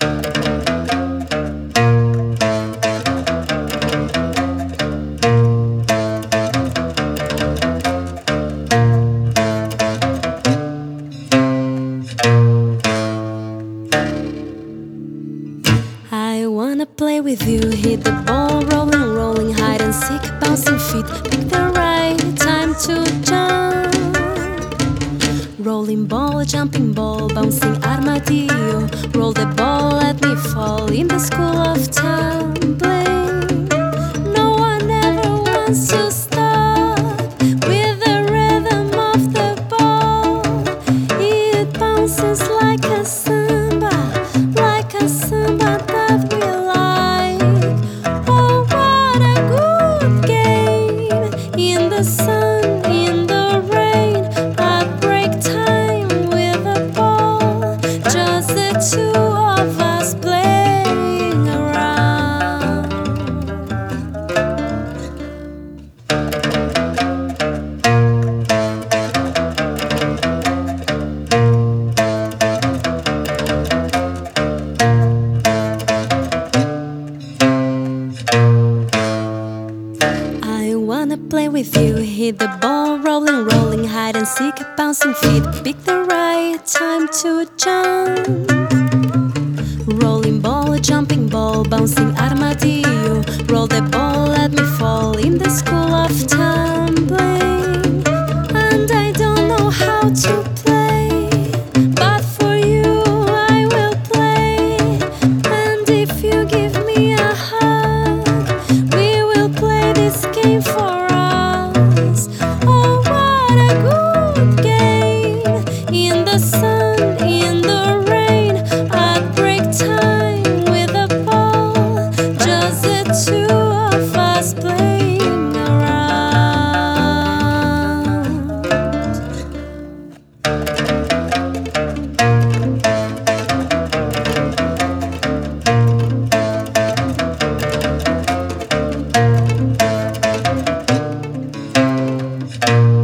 I wanna play with you, hit the ball, rolling, rolling, hide and seek, bouncing feet, pick the right time to jump. Rolling ball, jumping ball, bouncing armadillo, roll the ball, let me fall in the school of tumbling. No one ever wants to stop with the rhythm of the ball. It bounces like a samba that we like. Oh, what a good game! In the sun, in the rain, at break time with a ball, just the two of us playing around. I wanna play with you, hit the ball, rolling, rolling, hide and seek, bouncing feet, pick the right time to jump. Rolling ball, jumping ball, bouncing armadillo, roll the ball, let me fall in the school of tumbling. And I don't know how to play, but for you I will play. And if you give me a hug, we will play this game for us. Oh, what a good game! In the sun, in the rain, at break time with a ball, just the two of us playing around.